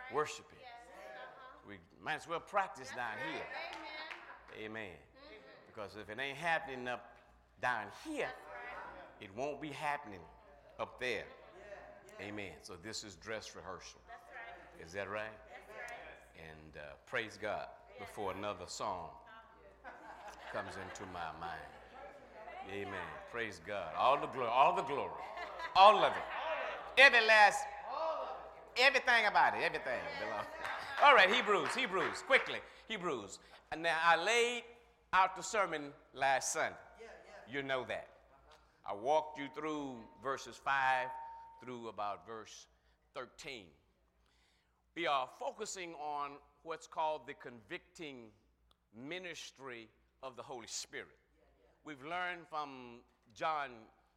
worshiping. We might as well practice down here. Amen. Because if it ain't happening up down here, it won't be happening up there. Amen. So this is dress rehearsal. Is that right? And praise God before another song comes into my mind. Amen. Praise God. All the glory, all of it. Everything about it, everything belongs. All right, Hebrews, quickly, Hebrews. And now I laid out the sermon last Sunday. You know that. I walked you through verses 5 through about verse 13. We are focusing on what's called the convicting ministry of the Holy Spirit. We've learned from John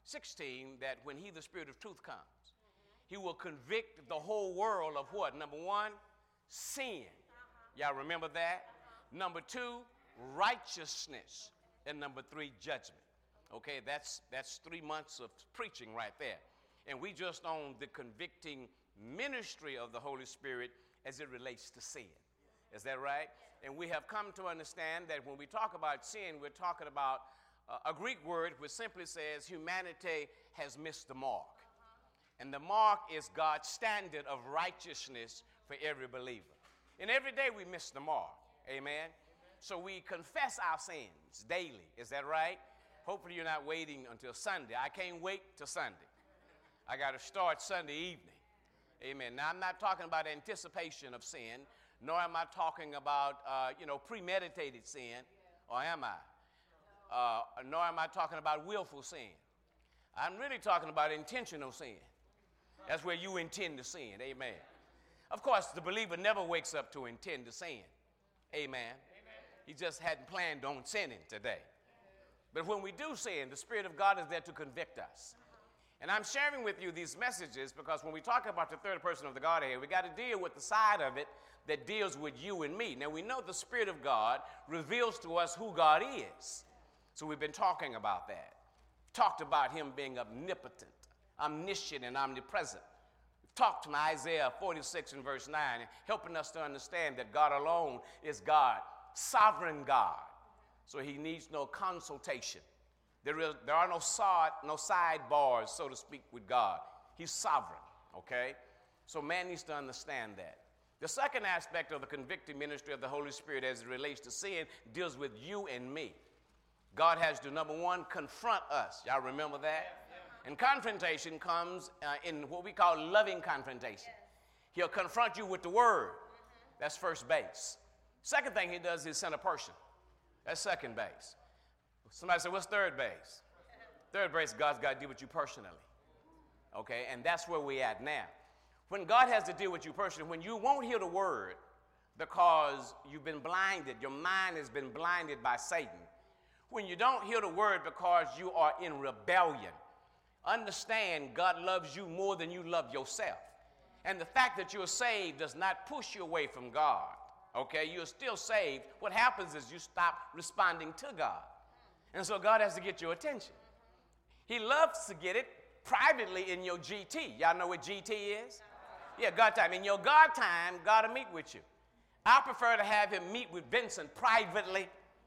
16 that when he, the Spirit of truth, comes, he will convict the whole world of what? Number one, sin. Y'all remember that? Number two, righteousness. And number three, judgment. Okay, that's 3 months of preaching right there. And we just on the convicting ministry of the Holy Spirit as it relates to sin. Is that right? And we have come to understand that when we talk about sin, we're talking about a Greek word which simply says humanity has missed the mark. And the mark is God's standard of righteousness for every believer. And every day we miss the mark. Amen? So we confess our sins daily. Is that right? Hopefully you're not waiting until Sunday. I can't wait till Sunday. I got to start Sunday evening. Amen. Now, I'm not talking about anticipation of sin, nor am I talking about, premeditated sin, or am I? Nor am I talking about willful sin. I'm really talking about intentional sin. That's where you intend to sin. Amen. Of course, the believer never wakes up to intend to sin. Amen. He just hadn't planned on sinning today. But when we do sin, the Spirit of God is there to convict us. And I'm sharing with you these messages because when we talk about the third person of the Godhead, we got to deal with the side of it that deals with you and me. Now, we know the Spirit of God reveals to us who God is. So we've been talking about that. Talked about him being omnipotent, omniscient, and omnipresent. We've talked from Isaiah 46 and verse 9, helping us to understand that God alone is God, sovereign God. So he needs no consultation. There are no sidebars, so to speak, with God. He's sovereign, okay? So man needs to understand that. The second aspect of the convicting ministry of the Holy Spirit as it relates to sin deals with you and me. God has to, number one, confront us. Y'all remember that? And confrontation comes in what we call loving confrontation. He'll confront you with the word. That's first base. Second thing he does is send a person. That's second base. Somebody said, what's third base? Third base, God's got to deal with you personally. Okay, and that's where we're at now. When God has to deal with you personally, when you won't hear the word because you've been blinded, your mind has been blinded by Satan. When you don't hear the word because you are in rebellion, understand God loves you more than you love yourself. And the fact that you're saved does not push you away from God. Okay, you're still saved. What happens is you stop responding to God. And so God has to get your attention. He loves to get it privately in your GT. Y'all know what GT is? Yeah, God time. In your God time, God will meet with you. I prefer to have him meet with Vincent privately,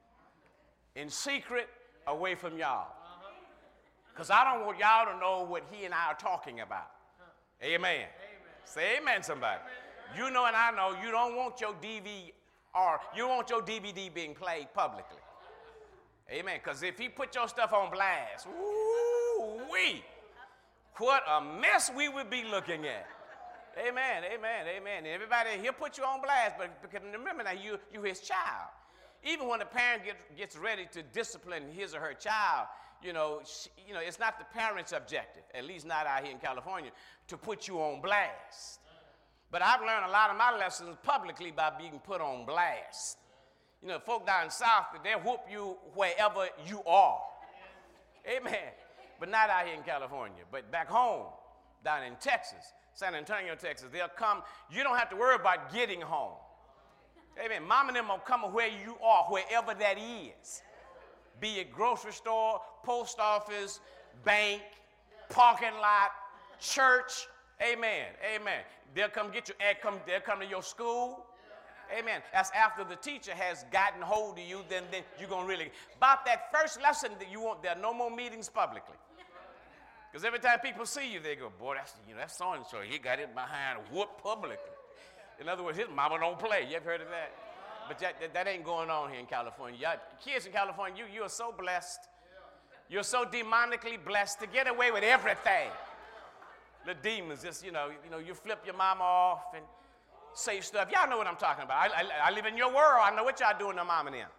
in secret, away from y'all. Because I don't want y'all to know what he and I are talking about. Amen. Say amen, somebody. You know and I know you don't want your DVR, you don't want your DVD being played publicly. Amen. Because if he put your stuff on blast, ooh-wee, what a mess we would be looking at. Amen, amen, amen. And everybody, he'll put you on blast, but because remember now, you're his child. Even when the parent gets ready to discipline his or her child, it's not the parent's objective, at least not out here in California, to put you on blast. But I've learned a lot of my lessons publicly by being put on blast. Folk down south, they'll whoop you wherever you are. Amen. But not out here in California. But back home, down in Texas, San Antonio, Texas, they'll come. You don't have to worry about getting home. Amen. Mom and them will come where you are, wherever that is. Be it grocery store, post office, bank, parking lot, church. Amen. Amen. They'll come get you. They'll come to your school. Amen. That's after the teacher has gotten hold of you, then you're going to really. About that first lesson that you want, there are no more meetings publicly. Because every time people see you, they go, boy, that's so-and-so. He got it behind whoop publicly. In other words, his mama don't play. You ever heard of that? But that ain't going on here in California. Kids in California, you are so blessed. You're so demonically blessed to get away with everything. The demons just, you flip your mama off and say stuff. Y'all know what I'm talking about. I live in your world. I know what y'all doing to mom and them.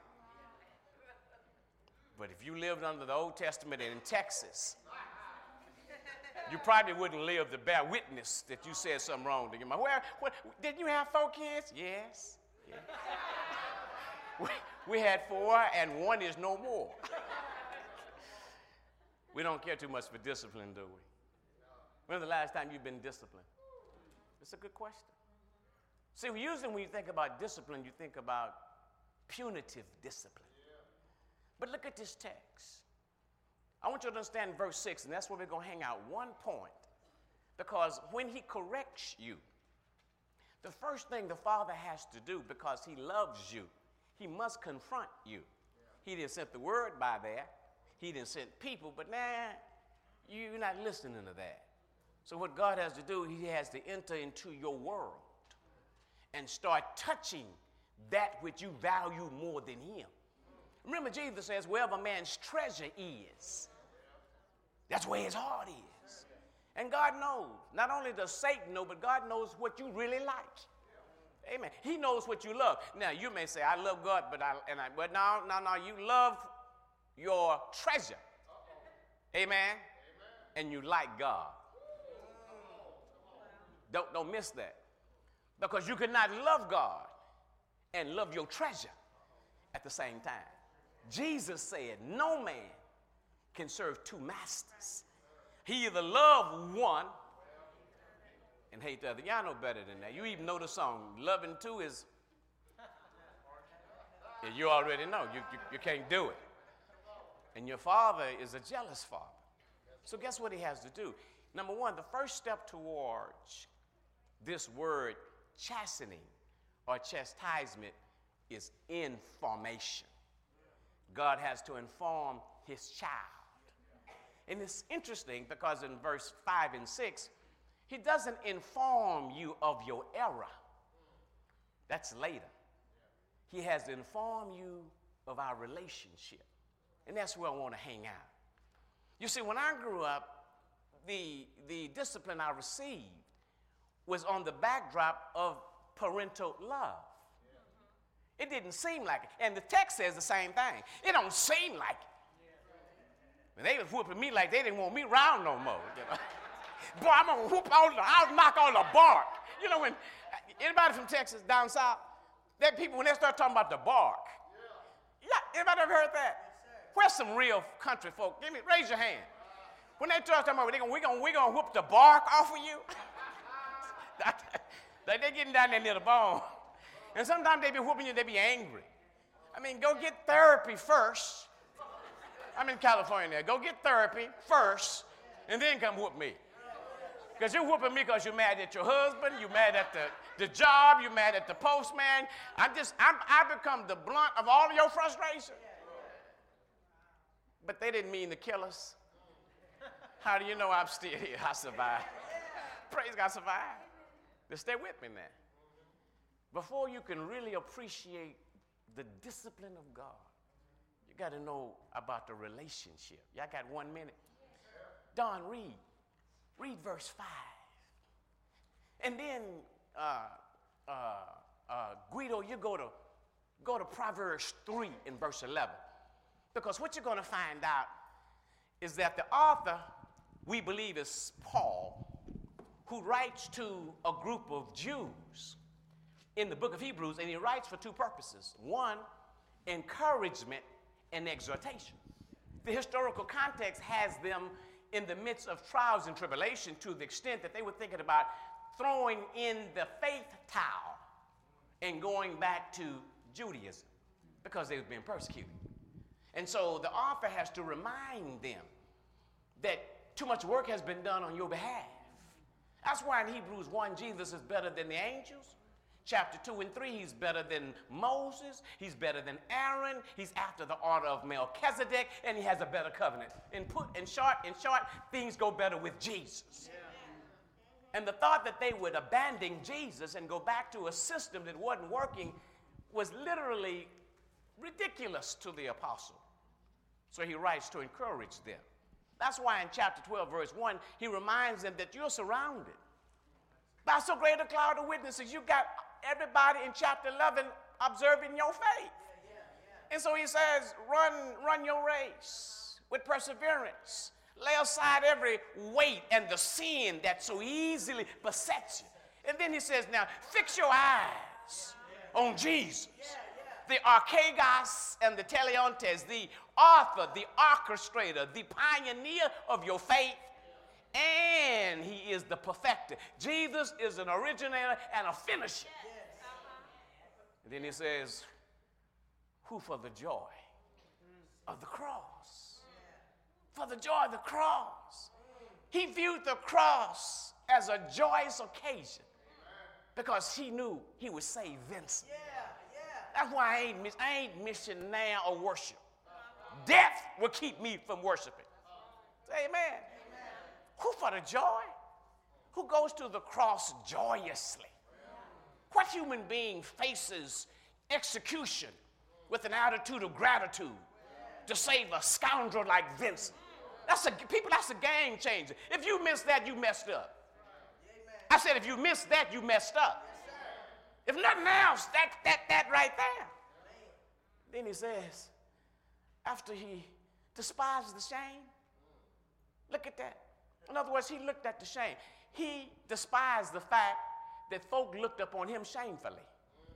But if you lived under the Old Testament and in Texas, you probably wouldn't live to bear witness that you said something wrong to your mom. Didn't you have 4 kids? Yes. We had 4, and 1 is no more. We don't care too much for discipline, do we? When's the last time you've been disciplined? It's a good question. See, usually when you think about discipline, you think about punitive discipline. But look at this text. I want you to understand verse 6, and that's where we're going to hang out one point. Because when he corrects you, the first thing the Father has to do, because he loves you, he must confront you. He didn't send the word by there. He didn't send people, but you're not listening to that. So what God has to do, he has to enter into your world and start touching that which you value more than him. Remember, Jesus says, wherever man's treasure is, that's where his heart is. And God knows. Not only does Satan know, but God knows what you really like. Amen. He knows what you love. Now, you may say, I love God, but no, you love your treasure. Amen. And you like God. Don't miss that. Because you cannot love God and love your treasure at the same time. Jesus said, no man can serve 2 masters. He either love one and hate the other. Y'all know better than that. You even know the song, loving 2 is, you already know. You can't do it. And your Father is a jealous Father. So guess what he has to do? Number 1, the first step towards this word chastening or chastisement is information. God has to inform his child. And it's interesting because in verse 5 and 6, he doesn't inform you of your error. That's later. He has to inform you of our relationship. And that's where I want to hang out. You see, when I grew up, the discipline I received was on the backdrop of parental love. It didn't seem like it. And the text says the same thing. It don't seem like it. And they was whooping me like they didn't want me around no more. Boy, I'm going to I'll knock all the bark. When anybody from Texas down south, that people, when they start talking about the bark, anybody ever heard that? Where's some real country folk? Raise your hand. When they start talking about, we're going to whoop the bark off of you. Like they're getting down there near the bone. And sometimes they be whooping you, they be angry. Go get therapy first. I'm in California now. Go get therapy first, and then come whoop me. Because you're whooping me because you're mad at your husband, you're mad at the job, you're mad at the postman. I become the blunt of all of your frustration. But they didn't mean to kill us. How do you know I'm still here? I survived. Praise God, I survived. Just stay with me now. Before you can really appreciate the discipline of God, you got to know about the relationship. Y'all got 1 minute? Don, read verse 5. And then, Guido, you go to Proverbs 3 in verse 11. Because what you're going to find out is that the author, we believe, is Paul, who writes to a group of Jews in the book of Hebrews, and he writes for 2 purposes. 1, encouragement and exhortation. The historical context has them in the midst of trials and tribulation to the extent that they were thinking about throwing in the faith towel and going back to Judaism because they were being persecuted. And so the author has to remind them that too much work has been done on your behalf. That's why in Hebrews 1, Jesus is better than the angels. Chapter 2 and 3, he's better than Moses. He's better than Aaron. He's after the order of Melchizedek, and he has a better covenant. In short, things go better with Jesus. Yeah. And the thought that they would abandon Jesus and go back to a system that wasn't working was literally ridiculous to the apostle. So he writes to encourage them. That's why in chapter 12, verse 1, he reminds them that you're surrounded by so great a cloud of witnesses. You got everybody in chapter 11 observing your faith. And so he says, run your race with perseverance. Lay aside every weight and the sin that so easily besets you. And then he says, now fix your eyes on Jesus, the Archegos and the Teleontes, the author, the orchestrator, the pioneer of your faith, and he is the perfecter. Jesus is an originator and a finisher. And then he says, who for the joy of the cross, for the joy of the cross. He viewed the cross as a joyous occasion because he knew he would save Vincent. That's why I ain't missing now or worship. Death will keep me from worshiping. Say amen. Who for the joy? Who goes to the cross joyously? What human being faces execution with an attitude of gratitude to save a scoundrel like Vincent? That's a game changer. If you miss that, you messed up. I said, if you missed that, you messed up. If nothing else, that right there. Then he says, after he despised the shame, look at that. In other words, he looked at the shame. He despised the fact that folk looked upon him shamefully.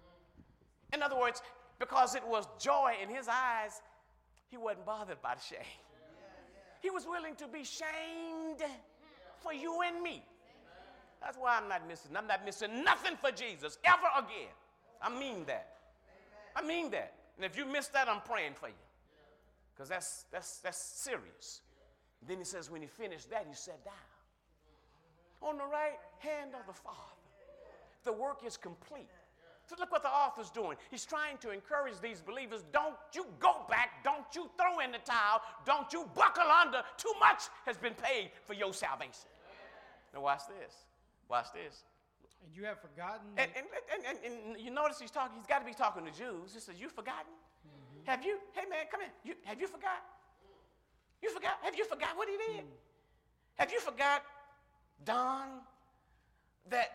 In other words, because it was joy in his eyes, he wasn't bothered by the shame. He was willing to be shamed for you and me. That's why I'm not missing nothing for Jesus ever again. I mean that. I mean that. And if you miss that, I'm praying for you. Because that's serious. Then he says, when he finished that, he sat down on the right hand of the Father. The work is complete. So look what the author's doing. He's trying to encourage these believers. Don't you go back. Don't you throw in the towel. Don't you buckle under. Too much has been paid for your salvation. Now watch this. Watch this. And you have forgotten. And you notice he's got to be talking to Jews. He says, you forgotten? Mm-hmm. Have you? Hey man, come in. Have you forgot? You forgot? Have you forgot what he did? Have you forgot, Don, that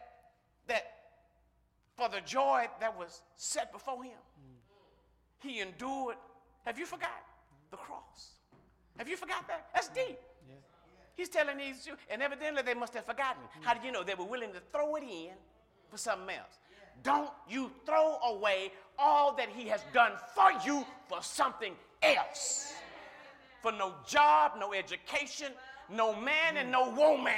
for the joy that was set before him, he endured? Have you forgot the cross? Have you forgot that? That's deep. Yeah. He's telling these Jews, and evidently they must have forgotten. How did you know? They were willing to throw it in for something else. Don't you throw away all that he has done for you for something else. For no job, no education, no man, and no woman.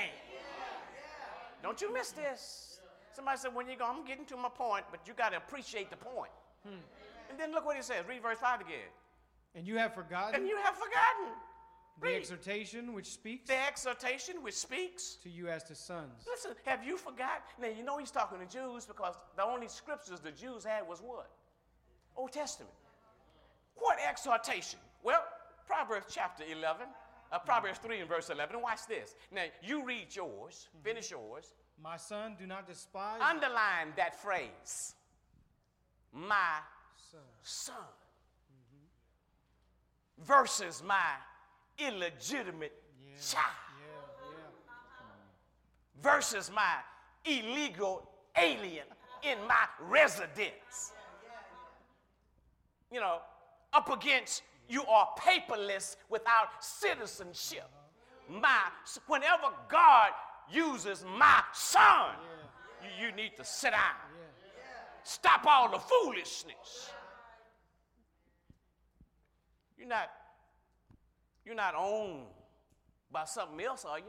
Don't you miss this. Somebody said, when you go, I'm getting to my point, but you got to appreciate the point. And then look what he says. Read verse 5 again. And you have forgotten. And you have forgotten. The exhortation which speaks. The exhortation which speaks. To you as to sons. Listen, have you forgotten? Now, you know he's talking to Jews because the only scriptures the Jews had was what? Old Testament. What exhortation? Well, Proverbs chapter 11, Proverbs 3 and verse 11. Watch this. Now, you read yours. Finish yours. My son, do not despise. Underline that phrase. My son. Versus my illegitimate child. Versus my illegal alien in my residence. You know, up against you are paperless without citizenship. Whenever God uses my son, you need to sit down. Stop all the foolishness. You're not owned by something else, are you?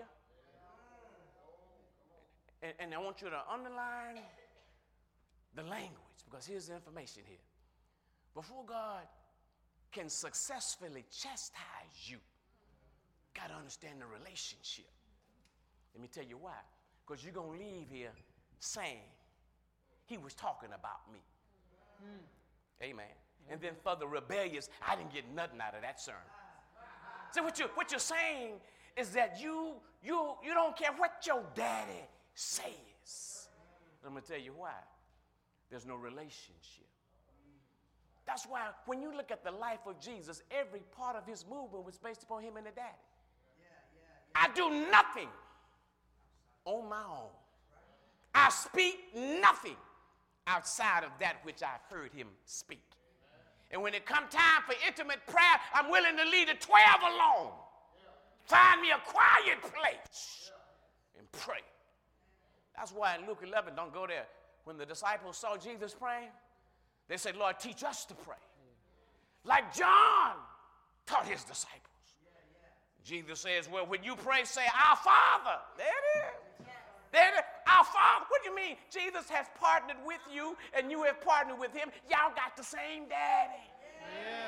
And I want you to underline the language, because here's the information here. Before God can successfully chastise you, got to understand the relationship. Let me tell you why. because you're going to leave here saying he was talking about me. Amen. And then for the rebellious, I didn't get nothing out of that sermon. So what you're saying is that you don't care what your daddy says. I'm going to tell you why. There's no relationship. That's why when you look at the life of Jesus, every part of his movement was based upon him and the daddy. I do nothing on my own. I speak nothing outside of that which I've heard him speak. And when it comes time for intimate prayer, I'm willing to leave the 12 alone. Find me a quiet place and pray. That's why in Luke 11, don't go there. When the disciples saw Jesus praying, they said, Lord, teach us to pray. Like John taught his disciples. Jesus says, well, when you pray, say, Our Father. There it is. There it is. Our Father. What do you mean? Jesus has partnered with you, and you have partnered with him. Y'all got the same daddy. Yeah.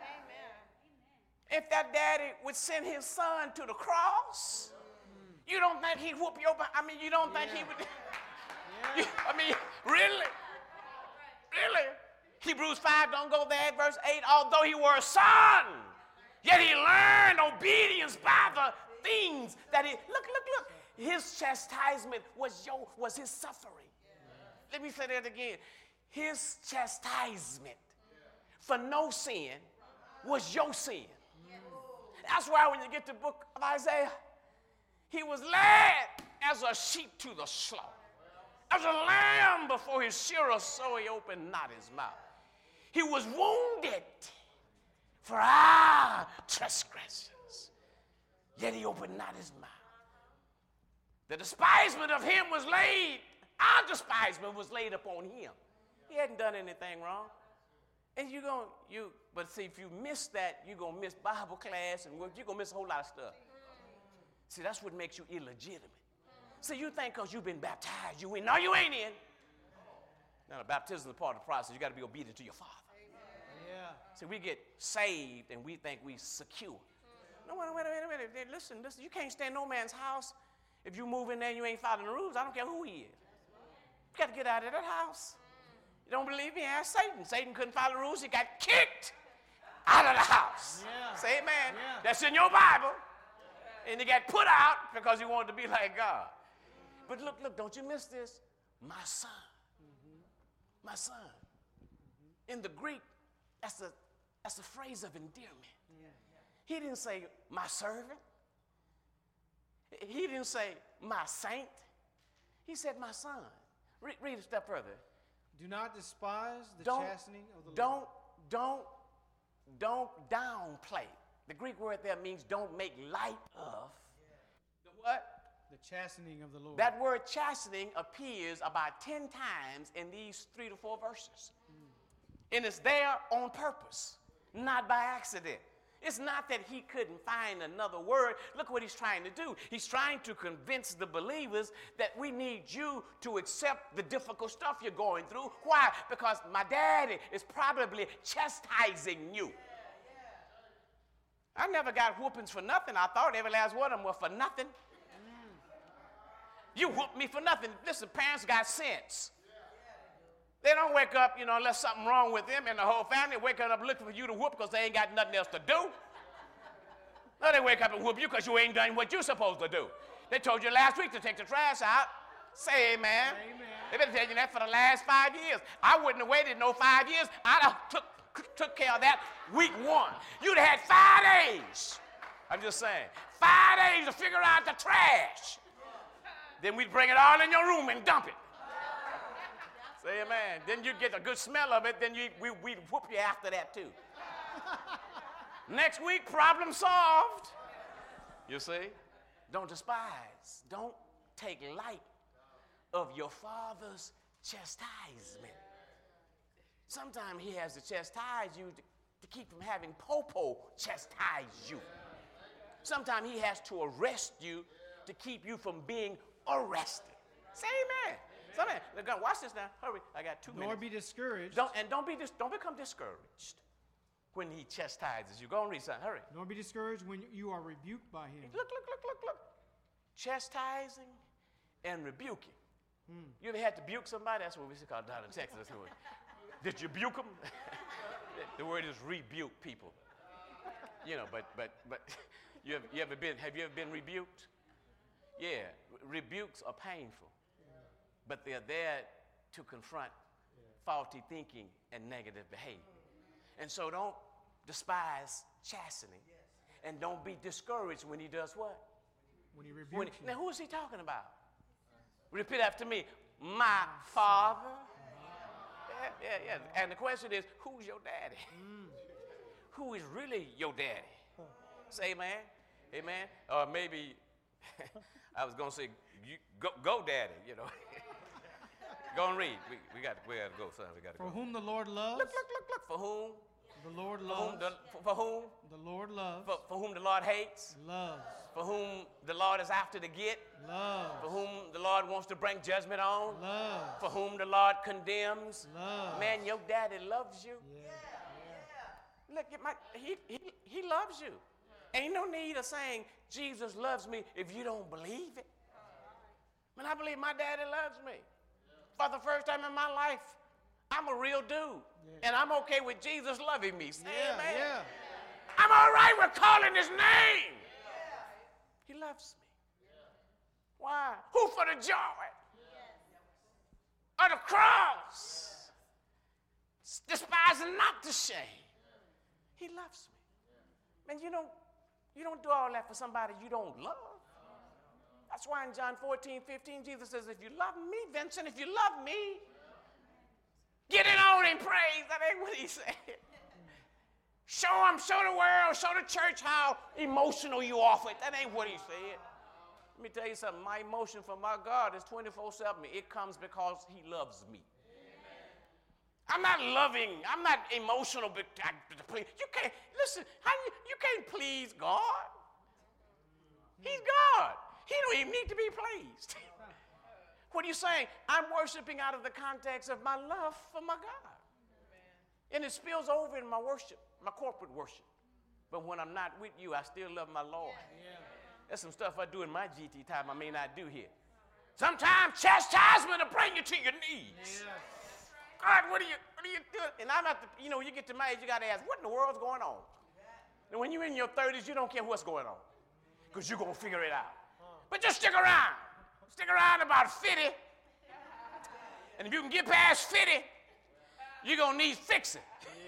If that daddy would send his son to the cross, you don't think he'd whoop your butt? I mean, you don't think he would? I mean, really? Really? Hebrews 5, don't go there, verse 8. Although he were a son, yet he learned obedience by the things that he, look. His chastisement was his suffering. Let me say that again. His chastisement for no sin was your sin. That's why when you get to the book of Isaiah, he was led as a sheep to the slaughter. As a lamb before his shearer, so he opened not his mouth. He was wounded for our transgressions, yet he opened not his mouth. The despisement of him was laid, our despisement was laid upon him. He hadn't done anything wrong. And but see, if you miss that, you're going to miss Bible class and you're going to miss a whole lot of stuff. See, that's what makes you illegitimate. See, you think because you've been baptized, you in. No, you ain't in. Now, the baptism is part of the process. You got to be obedient to your Father. Yeah. See, we get saved and we think we secure. No, wait a minute. Listen, you can't stay in no man's house if you move in there and you ain't following the rules. I don't care who he is. You got to get out of that house. You don't believe me? Ask Satan. Satan couldn't follow the rules. He got kicked out of the house. Yeah. Say amen. Yeah. That's in your Bible. And he got put out because he wanted to be like God. But look, don't you miss this? My son. My son. In the Greek, that's a phrase of endearment. He didn't say my servant. He didn't say my saint. He said my son. Read a step further. Do not despise the chastening of the Lord. Don't downplay. The Greek word there means don't make light of the what? The chastening of the Lord. That word chastening appears about 10 times in these 3 to 4 verses. And it's there on purpose, not by accident. It's not that he couldn't find another word. Look what he's trying to do. He's trying to convince the believers that we need you to accept the difficult stuff you're going through. Why? Because my daddy is probably chastising you. I never got whoopings for nothing. I thought every last one of them were for nothing. You whooped me for nothing. Listen, parents got sense. They don't wake up, unless something wrong with them and the whole family, waking up looking for you to whoop because they ain't got nothing else to do. No, they wake up and whoop you because you ain't done what you're supposed to do. They told you last week to take the trash out. Say amen. They've been telling you that for the last 5 years. I wouldn't have waited no 5 years. I'd have took care of that week 1. You'd have had 5 days. I'm just saying. 5 days to figure out the trash. Then we'd bring it all in your room and dump it. Say amen. Then you get a good smell of it, then we'd whoop you after that too. Next week, problem solved. You see? Don't despise. Don't take light of your Father's chastisement. Sometimes he has to chastise you to keep from having Popo chastise you. Sometimes he has to arrest you to keep you from being arrested. Say amen. Look, watch this now. Hurry. I got 2 minutes. Nor be discouraged. Don't become discouraged when he chastises you. Go and read something. Hurry. Nor be discouraged when you are rebuked by him. Look. Chastising and rebuke him. You ever had to buke somebody? That's what we call down in Texas. Did you buke them? The word is rebuke people. You know, but have you ever been rebuked? Yeah, rebukes are painful, but they're there to confront faulty thinking and negative behavior. And so don't despise chastening, and don't be discouraged when he does what? When he rebukes you. Now, who is he talking about? Repeat after me. My Father. Yeah. And the question is, who's your daddy? Who is really your daddy? Say amen. Amen. Or maybe I was going to say, go daddy, you know. Go and read. We got to go, son. We got to go. For whom the Lord loves. Look. For whom? The Lord loves. For whom? The Lord loves. For whom the Lord hates. Loves. For whom the Lord is after to get. Loves. For whom the Lord wants to bring judgment on. Loves. For whom the Lord condemns. Loves. Man, your daddy loves you. Yeah. Look, he loves you. Ain't no need of saying Jesus loves me if you don't believe it. Man, I believe my daddy loves me. For the first time in my life, I'm a real dude. Yeah. And I'm okay with Jesus loving me. Say amen. Yeah. I'm all right with calling his name. He loves me. Why? Who for the joy of the cross, despising not the shame. He loves me. Man, you don't do all that for somebody you don't love. That's why in John 14:15, Jesus says, if you love me, Vincent, if you love me, get it on in praise. That ain't what he said. Show the world, show the church how emotional you are with. That ain't what he said. Let me tell you something. My emotion for my God is 24/7. It comes because he loves me. I'm not loving. I'm not emotional. You can't, listen, you can't please God. He's God. He don't even need to be pleased. What are you saying? I'm worshiping out of the context of my love for my God. And it spills over in my worship, my corporate worship. But when I'm not with you, I still love my Lord. There's some stuff I do in my GT time I may not do here. Sometimes chastisement will bring you to your knees. God, what are you doing? And I'm at the, you get to my age, you got to ask, what in the world's going on? And when you're in your 30s, you don't care what's going on because you're going to figure it out. But just stick around. Stick around about 50. And if you can get past 50, you're going to need fixing.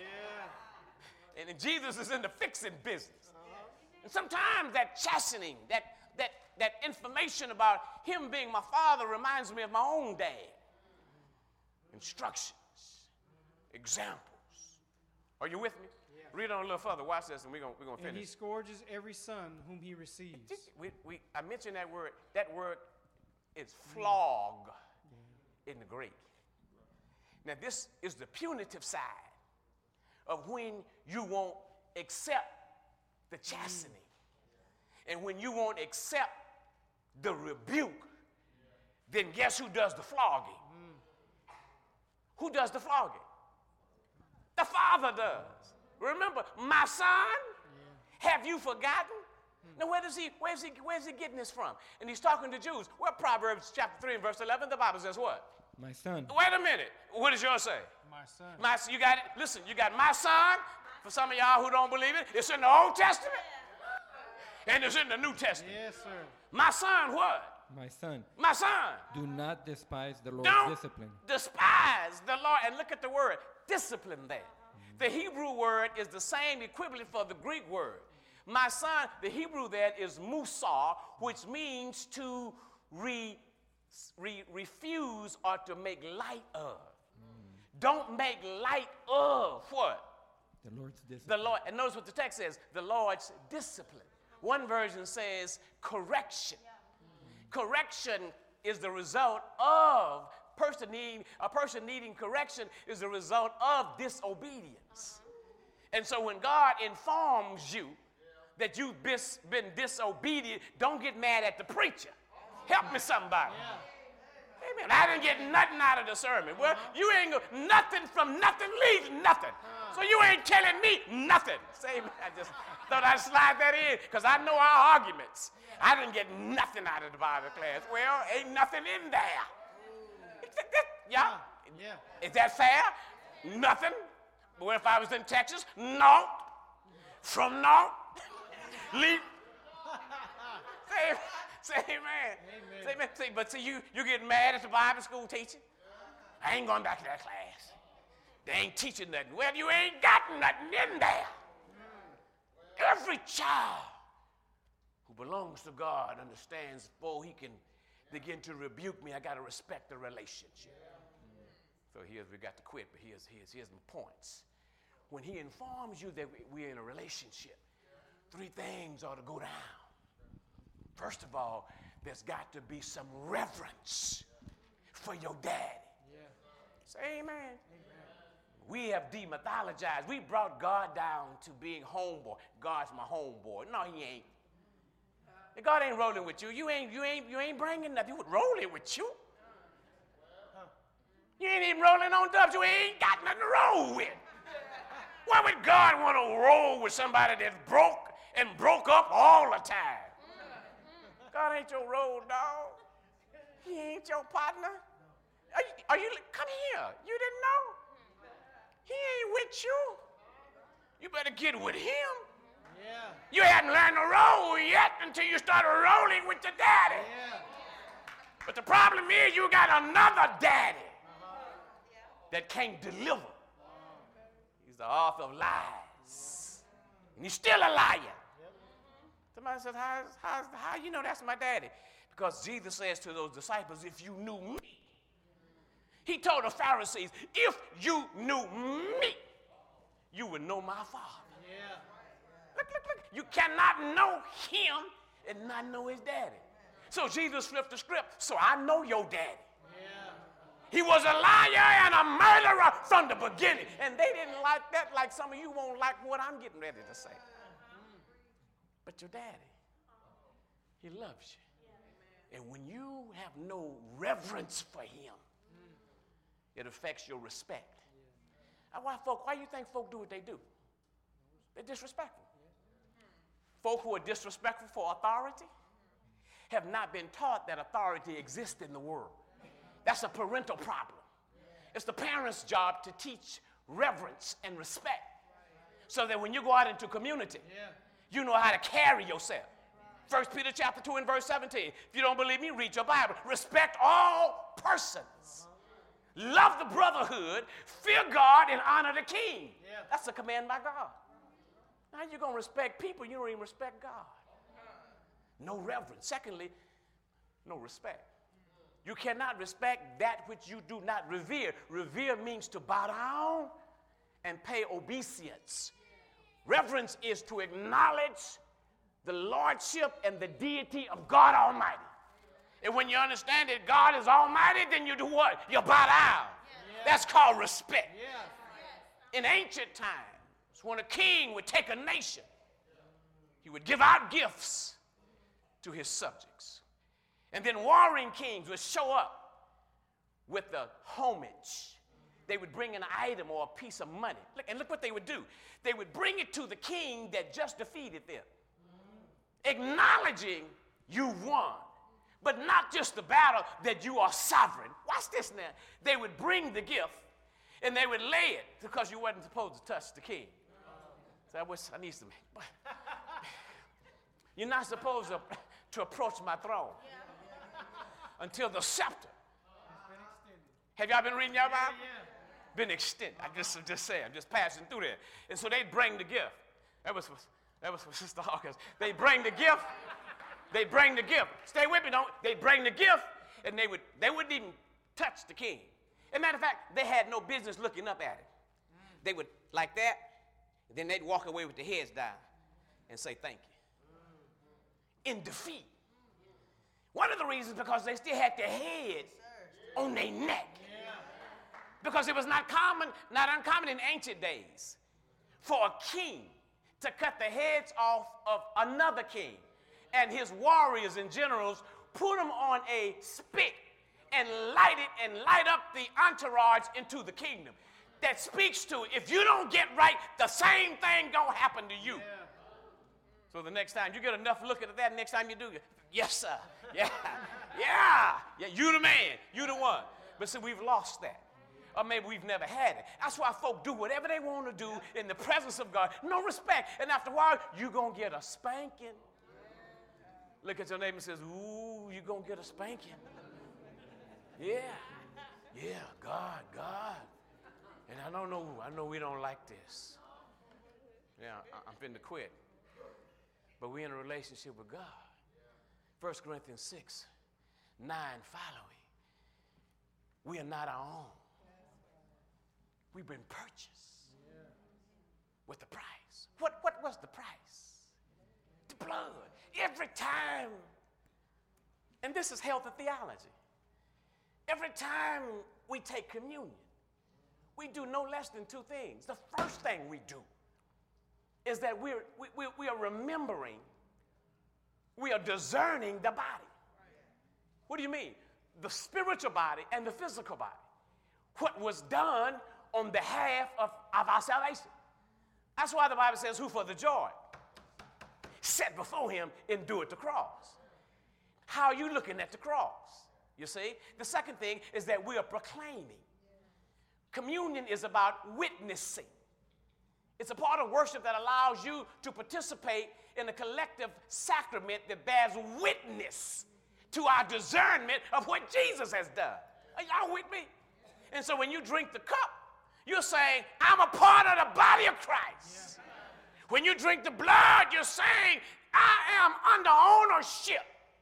And Jesus is in the fixing business. And sometimes that chastening, that information about him being my father reminds me of my own dad. Instructions, examples. Are you with me? Yeah. Read on a little further. Watch this, and we're gonna finish. And he scourges every son whom he receives. I mentioned that word. That word is flog in the Greek. Now, this is the punitive side of when you won't accept the chastening, and when you won't accept the rebuke. Then guess who does the flogging? Who does the flogging? The Father does. Remember, my son, have you forgotten? Now, where's he getting this from? And he's talking to Jews. Well, Proverbs chapter 3 and verse 11, the Bible says what? My son. Wait a minute. What does yours say? My son. You got it? Listen, you got my son. For some of y'all who don't believe it, it's in the Old Testament and it's in the New Testament. Yes, sir. My son, what? My son. My son. Do not despise the Lord's discipline. Despise the Lord. And look at the word, discipline there. The Hebrew word is the same equivalent for the Greek word. My son, the Hebrew there is musa, which means to refuse or to make light of. Don't make light of what? The Lord's discipline. The Lord, and notice what the text says, the Lord's discipline. One version says correction. Correction is the result of a person needing correction is the result of disobedience. And so when God informs you that you've been disobedient, don't get mad at the preacher. Help me, somebody. Amen. I didn't get nothing out of the sermon. Well, you ain't nothing from nothing leaves nothing. So you ain't telling me nothing. Say, I just thought I'd slide that in because I know our arguments. I didn't get nothing out of the Bible class. Well, ain't nothing in there. Yeah? Is that fair? Nothing. But what if I was in Texas? Naught. From naught. Leave. Say amen. Say amen. See, but see, you get mad at the Bible school teacher. I ain't going back to that class. They ain't teaching nothing. Well, you ain't got nothing in there. Every child who belongs to God understands before he can begin to rebuke me, I got to respect the relationship. So we got to quit, but here's my points. When he informs you that we're in a relationship, 3 things ought to go down. First of all, there's got to be some reverence for your daddy. Yeah. Say amen. We have demythologized. We brought God down to being homeboy. God's my homeboy. No, he ain't. God ain't rolling with you. You ain't bringing nothing. He would roll it with you. You ain't even rolling on dubs. You ain't got nothing to roll with. Why would God want to roll with somebody that's broke up all the time? God ain't your road dog. He ain't your partner. Are you come here? You didn't know? He ain't with you. You better get with him. Yeah. You hadn't learned to roll yet until you started rolling with your daddy. Yeah. But the problem is you got another daddy that can't deliver. He's the author of lies. And he's still a liar. Somebody says, how you know that's my daddy? Because Jesus says to those disciples, if you knew me. He told the Pharisees, if you knew me, you would know my Father. Yeah. Look. You cannot know him and not know his daddy. So Jesus flipped the script. So I know your daddy. Yeah. He was a liar and a murderer from the beginning. And they didn't like that like some of you won't like what I'm getting ready to say. But your daddy, he loves you. And when you have no reverence for him, it affects your respect. Why you think folk do what they do? They're disrespectful. Folk who are disrespectful for authority have not been taught that authority exists in the world. That's a parental problem. It's the parents' job to teach reverence and respect so that when you go out into community, you know how to carry yourself. 1 Peter chapter 2 and verse 17. If you don't believe me, read your Bible. Respect all persons. Love the brotherhood. Fear God and honor the king. Yeah. That's a command by God. Now you're going to respect people. You don't even respect God. No reverence. Secondly, no respect. You cannot respect that which you do not revere. Revere means to bow down and pay obeisance. Reverence is to acknowledge the lordship and the deity of God Almighty. And when you understand that God is almighty, then you do what? You bow down. Yeah. That's called respect. Yeah. In ancient times, when a king would take a nation, he would give out gifts to his subjects. And then warring kings would show up with the homage. They would bring an item or a piece of money. Look what they would do. They would bring it to the king that just defeated them, acknowledging you won. But not just the battle, that you are sovereign. Watch this now. They would bring the gift, and they would lay it because you wasn't supposed to touch the king. So I need some. You're not supposed to approach my throne until the scepter. Have y'all been reading your Bible? Been extended. I'm just saying. I'm just passing through there. And so they'd bring the gift. That was for Sister Hawkins. They bring the gift. They bring the gift. Stay with me, don't they? Bring the gift, and they wouldn't even touch the king. As a matter of fact, they had no business looking up at it. They would like that, and then they'd walk away with their heads down and say thank you. In defeat. One of the reasons because they still had their head on their neck. Because it was not uncommon in ancient days for a king to cut the heads off of another king. And his warriors and generals put them on a spit and light up the entourage into the kingdom. That speaks to, if you don't get right, the same thing gonna happen to you. Yeah. So the next time you get enough looking at that, next time you do, yes, sir. Yeah. Yeah, you the man. You the one. But see, we've lost that. Or maybe we've never had it. That's why folk do whatever they want to do in the presence of God. No respect. And after a while, you're going to get a spanking. Look at your neighbor and says, ooh, you're going to get a spanking. Yeah, God. And I know we don't like this. Yeah, I'm finna quit. But we're in a relationship with God. 1 Corinthians 6, 9 following. We are not our own. We've been purchased with the price. What was the price? The blood. Every time, and this is healthy theology, every time we take communion, we do no less than two things. The first thing we do is that we are remembering, we are discerning the body. What do you mean? The spiritual body and the physical body. What was done on behalf of our salvation. That's why the Bible says, who for the joy set before him endured the cross. How are you looking at the cross? You see? The second thing is that we are proclaiming. Communion is about witnessing. It's a part of worship that allows you to participate in a collective sacrament that bears witness to our discernment of what Jesus has done. Are y'all with me? And so when you drink the cup, you're saying, I'm a part of the body of Christ. When you drink the blood, you're saying, I am under ownership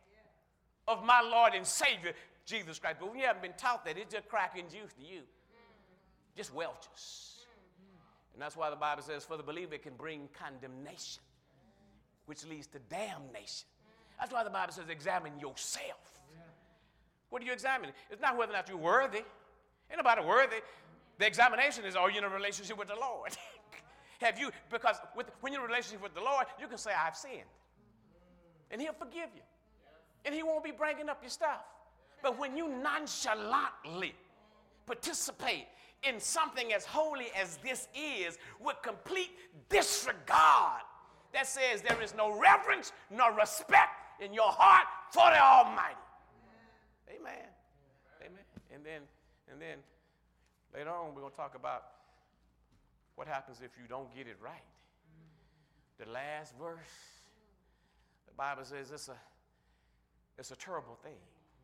of my Lord and Savior, Jesus Christ. But when you haven't been taught that, it's just cracking juice to you. Just welches. And that's why the Bible says, for the believer it can bring condemnation, which leads to damnation. That's why the Bible says, examine yourself. What are you examining? It's not whether or not you're worthy. Ain't nobody worthy. The examination is, are you in a relationship with the Lord? Have you, because when you're in a relationship with the Lord, you can say, I've sinned. And he'll forgive you. And he won't be bringing up your stuff. But when you nonchalantly participate in something as holy as this is, with complete disregard, that says there is no reverence nor respect in your heart for the Almighty. Amen. Amen. And then later on, we're going to talk about what happens if you don't get it right. The last verse, the Bible says it's a terrible thing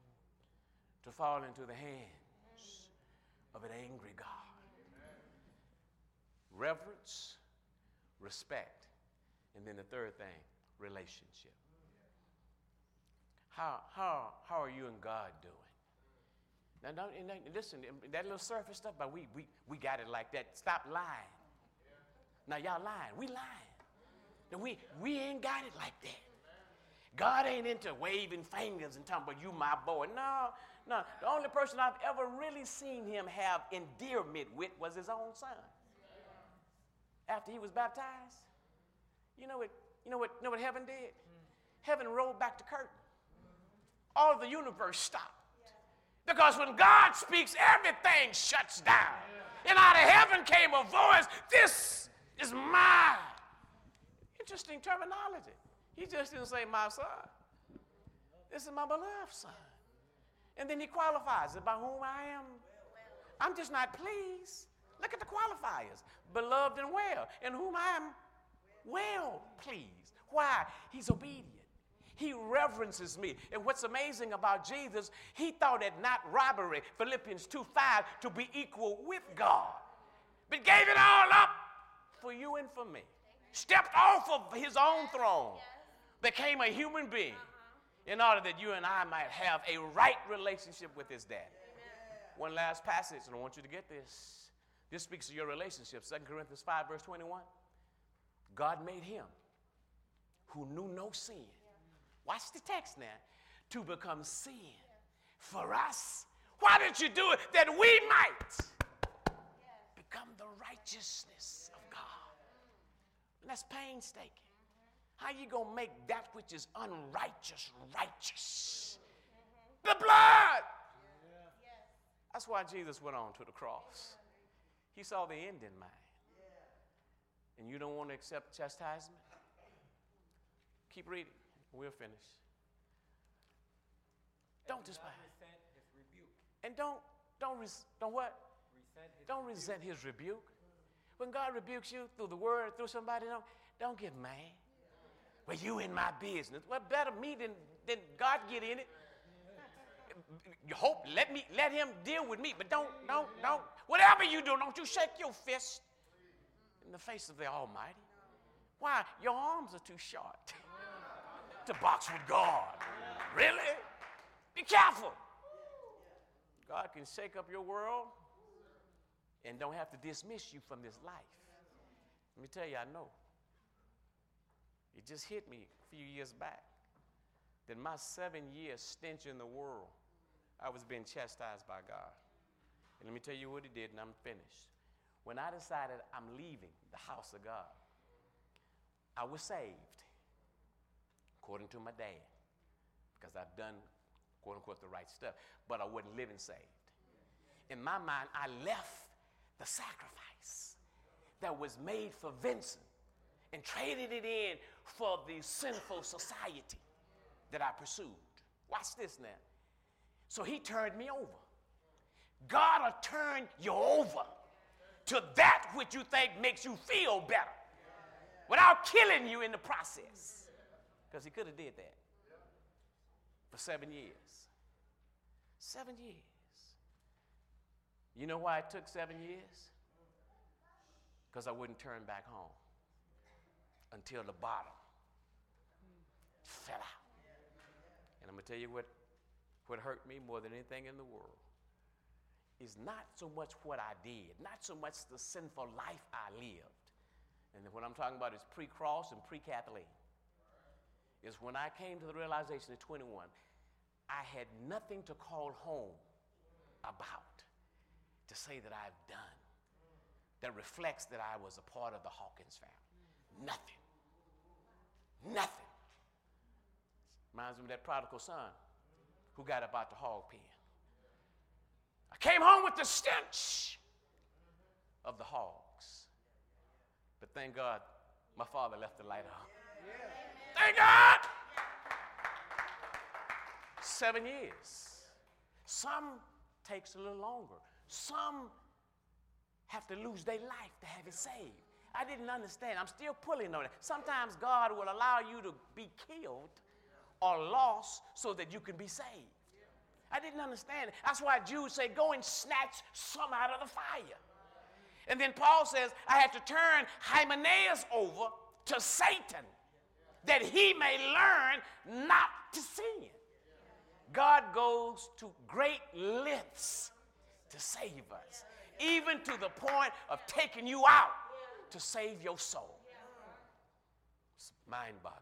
to fall into the hands of an angry God. Reverence, respect, and then the third thing, relationship. How are you and God doing? Now, listen, that little surface stuff, but we got it like that. Stop lying. Now, y'all lying. We lying. Now, we ain't got it like that. God ain't into waving fingers and talking about you my boy. No. The only person I've ever really seen him have endearment with was his own son. After he was baptized, you know what heaven did? Heaven rolled back the curtain. All of the universe stopped. Because when God speaks, everything shuts down. And out of heaven came a voice, this is my. Interesting terminology. He just didn't say my son. This is my beloved son. And then he qualifies it by whom I am. I'm just not pleased. Look at the qualifiers. Beloved and well. In whom I am well pleased. Why? He's obedient. He reverences me. And what's amazing about Jesus, he thought it not robbery, Philippians 2:5, to be equal with God. But gave it all up for you and for me. Stepped off of his own throne. Became a human being in order that you and I might have a right relationship with his daddy. One last passage, and I want you to get this. This speaks to your relationship. 2 Corinthians 5, verse 21. God made him who knew no sin. Watch the text now. To become sin for us. Why did you do it? That we might become the righteousness of God. And that's painstaking. How you going to make that which is unrighteous righteous? The blood. That's why Jesus went on to the cross. He saw the end in mind. And you don't want to accept chastisement? Keep reading. We'll finish. Don't despise. And don't what? Don't resent his rebuke. When God rebukes you through the word, through somebody, don't get mad. Well, you in my business. Well, better me than God get in it. You hope, let him deal with me. But don't. Whatever you do, don't you shake your fist in the face of the Almighty. Why? Your arms are too short to box with God. Really? Be careful. God can shake up your world and don't have to dismiss you from this life. Let me tell you, I know. It just hit me a few years back that my 7-year stench in the world, I was being chastised by God. And let me tell you what he did, and I'm finished. When I decided I'm leaving the house of God, I was saved, according to my dad, because I've done, quote unquote, the right stuff, but I wasn't living saved. In my mind, I left the sacrifice that was made for Vincent and traded it in for the sinful society that I pursued. Watch this now. So he turned me over. God will turn you over to that which you think makes you feel better without killing you in the process. Because he could have did that for 7 years. 7 years. You know why it took 7 years? Because I wouldn't turn back home until the bottom fell out. And I'm going to tell you what hurt me more than anything in the world is not so much what I did, not so much the sinful life I lived. And what I'm talking about is pre-cross and pre-Kathleen. Is when I came to the realization at 21, I had nothing to call home about to say that I've done that reflects that I was a part of the Hawkins family. Nothing. Nothing. Reminds me of that prodigal son who got up out the hog pen. I came home with the stench of the hogs. But thank God my father left the light on. Thank God! 7 years. Some takes a little longer. Some have to lose their life to have it saved. I didn't understand. I'm still pulling on it. Sometimes God will allow you to be killed or lost so that you can be saved. I didn't understand it. That's why Jude said, go and snatch some out of the fire. And then Paul says, I had to turn Hymenaeus over to Satan that he may learn not to sin. God goes to great lengths to save us, even to the point of taking you out to save your soul. It's mind-boggling.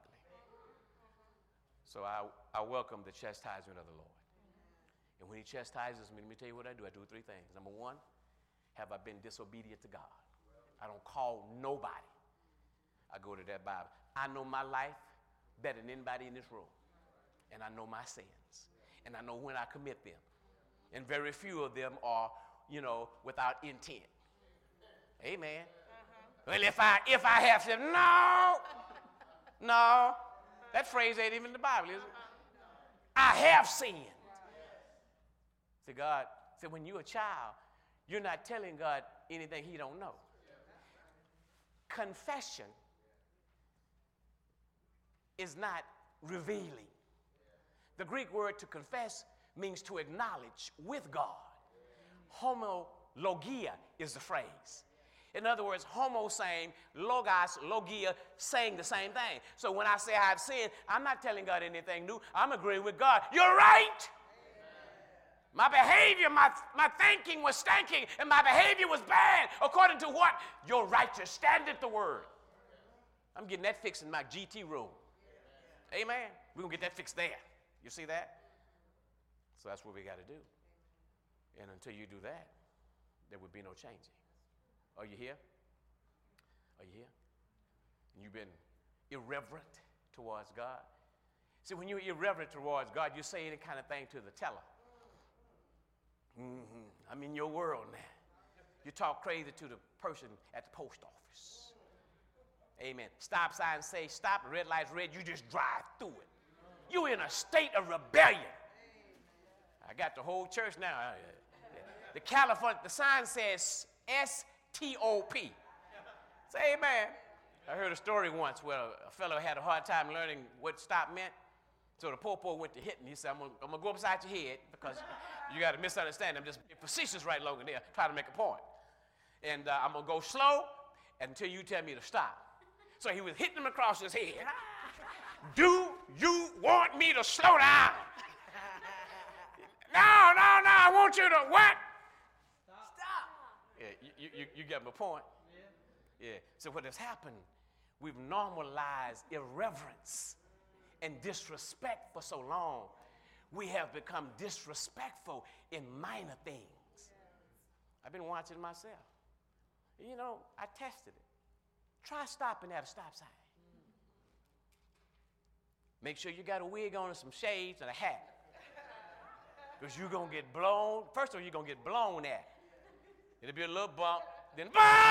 So I welcome the chastisement of the Lord. And when he chastises me, let me tell you what I do. I do 3 things. Number 1, have I been disobedient to God? I don't call nobody. I go to that Bible. I know my life better than anybody in this room. And I know my sins. And I know when I commit them. And very few of them are, without intent. Amen. Well, if I have sinned, no. That phrase ain't even in the Bible, is it? I have sinned. See, God said, when you're a child, you're not telling God anything he don't know. Confession is not revealing. The Greek word to confess means to acknowledge with God. Homologia is the phrase. In other words, homo same, logos, logia, saying the same thing. So when I say I've sinned, I'm not telling God anything new. I'm agreeing with God. You're right. My behavior, my thinking was stinking, and my behavior was bad. According to what? Your righteous standard, the word. I'm getting that fixed in my GT room. Amen. We're going to get that fixed there. You see that? So that's what we got to do. And until you do that, there would be no changing. Are you here? Are you here? And you've been irreverent towards God. See, when you're irreverent towards God, you say any kind of thing to the teller. I'm in your world now. You talk crazy to the person at the post office. Amen. Stop sign say stop, red light's red, you just drive through it. You in a state of rebellion. I got the whole church now. The sign says S-T-O-P. Say amen. I heard a story once where a fellow had a hard time learning what stop meant. So the popo went to hitting. He said, I'm going to go upside your head because you got to misunderstand. I'm just being facetious right along in there, trying to make a point. And I'm going to go slow until you tell me to stop. So he was hitting him across his head. Do you want me to slow down? No, I want you to what? Stop. Yeah, you get my point? Yeah. So what has happened, we've normalized irreverence and disrespect for so long. We have become disrespectful in minor things. I've been watching myself. You know, I tested it. Try stopping at a stop sign. Make sure you got a wig on and some shades and a hat. Because you're going to get blown. First of all, you're going to get blown at. It'll be a little bump. Then,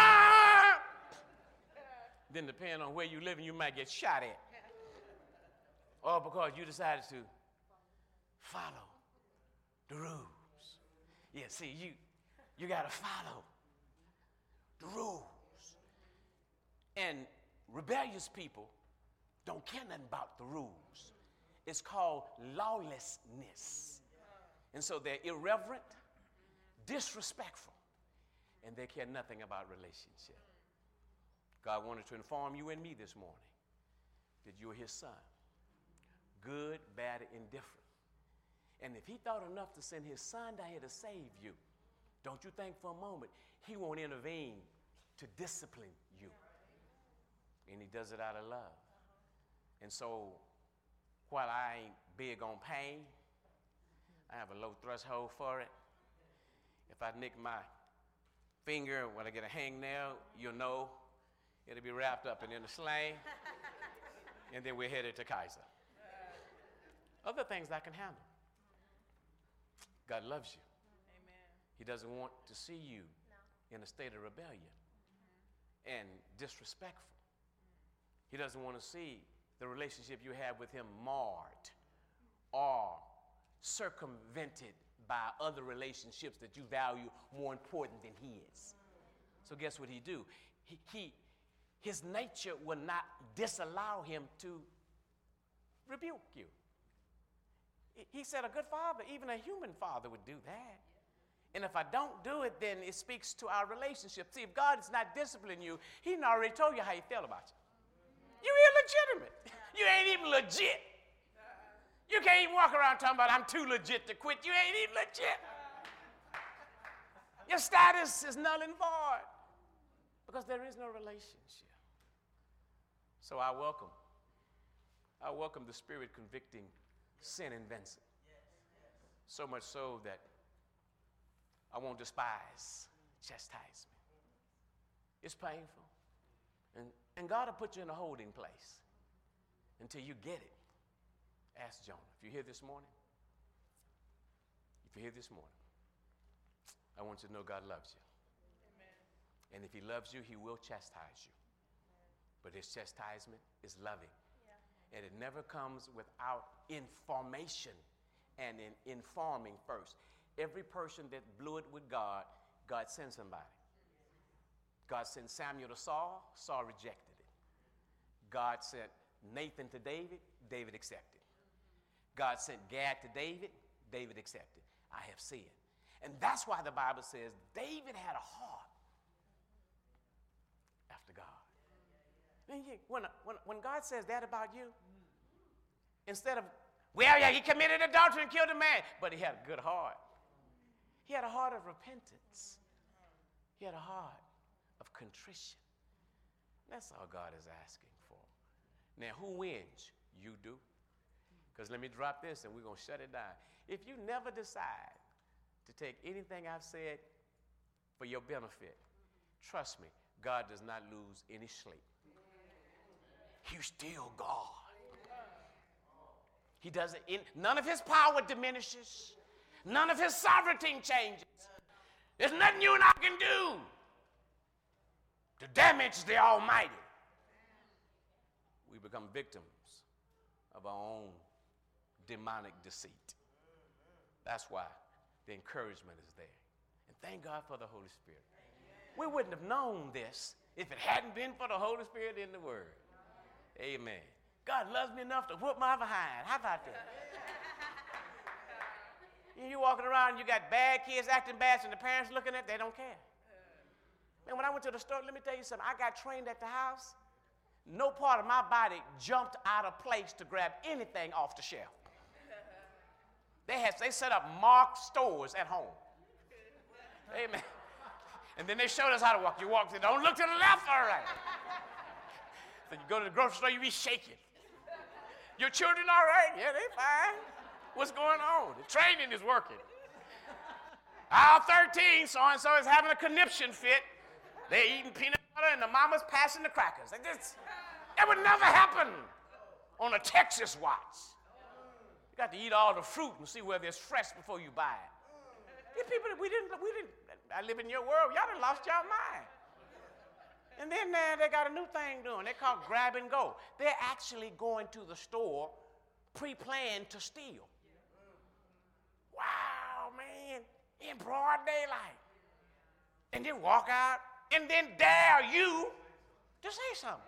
then depending on where you live, you might get shot at. All because you decided to follow the rules. Yeah, see, you got to follow the rules. And rebellious people don't care nothing about the rules. It's called lawlessness. And so they're irreverent, disrespectful, and they care nothing about relationship. God wanted to inform you and me this morning that you're his son. Good, bad, and indifferent. And if he thought enough to send his son down here to save you, don't you think for a moment he won't intervene to discipline you. And he does it out of love. And so while I ain't big on pain, I have a low threshold for it. If I nick my finger when I get a hangnail, you'll know it'll be wrapped up in a sling. And then we're headed to Kaiser. Other things I can handle. God loves you. Amen. He doesn't want to see you in a state of rebellion and disrespectful. He doesn't want to see the relationship you have with him marred or circumvented by other relationships that you value more important than his. So guess what he do? His nature will not disallow him to rebuke you. He said a good father, even a human father would do that. And if I don't do it, then it speaks to our relationship. See, if God is not disciplining you, he already told you how he felt about you. You illegitimate. You ain't even legit. You can't even walk around talking about I'm too legit to quit. You ain't even legit. Your status is null and void because there is no relationship. So I welcome the Spirit convicting sin in Vincent. So much so that I won't despise chastisement. It's painful. And God will put you in a holding place until you get it. Ask Jonah. If you're here this morning, I want you to know God loves you. Amen. And if he loves you, he will chastise you. But his chastisement is loving. And it never comes without information and in informing first. Every person that blew it with God, God sent somebody. God sent Samuel to Saul, Saul rejected it. God sent Nathan to David, David accepted. God sent Gad to David, David accepted. I have sinned. And that's why the Bible says David had a heart after God. When God says that about you, instead of, well, yeah, he committed adultery and killed a man, but he had a good heart. He had a heart of repentance. He had a heart of contrition. That's all God is asking for. Now, who wins? You do. Because let me drop this and we're going to shut it down. If you never decide to take anything I've said for your benefit, trust me, God does not lose any sleep. He's still God. He doesn't, none of his power diminishes. None of his sovereignty changes. There's nothing you and I can do to damage the Almighty. We become victims of our own demonic deceit. That's why the encouragement is there. And thank God for the Holy Spirit. We wouldn't have known this if it hadn't been for the Holy Spirit in the Word. Amen. God loves me enough to whoop my behind. How about that? You walking around, you got bad kids acting bad, and the parents looking at, they don't care. And when I went to the store, let me tell you something. I got trained at the house. No part of my body jumped out of place to grab anything off the shelf. They set up marked stores at home. Amen. And then they showed us how to walk. You walk, don't look to the left or right. So you go to the grocery store, you be shaking. Your children all right? Yeah, they fine. What's going on? The training is working. Aisle 13, so-and-so is having a conniption fit. They're eating peanut butter and the mama's passing the crackers. That would never happen on a Texas watch. You got to eat all the fruit and see whether it's fresh before you buy it. These people, we didn't, I live in your world. Y'all done lost your mind. And then they got a new thing doing. They call grab and go. They're actually going to the store pre-planned to steal. Wow, man, in broad daylight. And then walk out and then dare you to say something.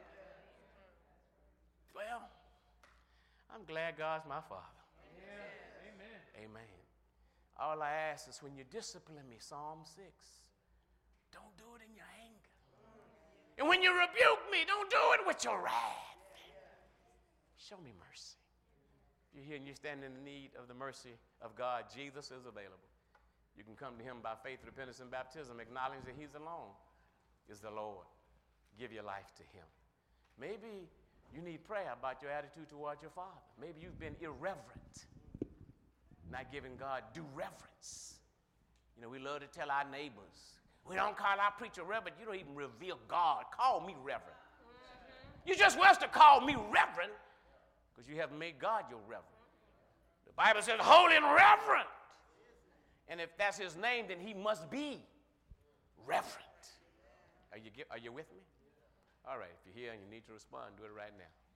Well, I'm glad God's my Father. Amen. Amen. All I ask is when you discipline me, Psalm 6, don't do it in your anger. And when you rebuke me, don't do it with your wrath. Show me mercy. If you're here and you stand in the need of the mercy of God, Jesus is available. You can come to him by faith, repentance, and baptism, acknowledge that he's alone is the Lord. Give your life to him. Maybe you need prayer about your attitude toward your Father. Maybe you've been irreverent, not giving God due reverence. You know, we love to tell our neighbors, we don't call our preacher reverend. You don't even reveal God. Call me reverend. You just wish to call me reverend because you haven't made God your reverend. The Bible says holy and reverent. And if that's his name, then he must be reverent. Are you with me? All right, if you're here and you need to respond, do it right now.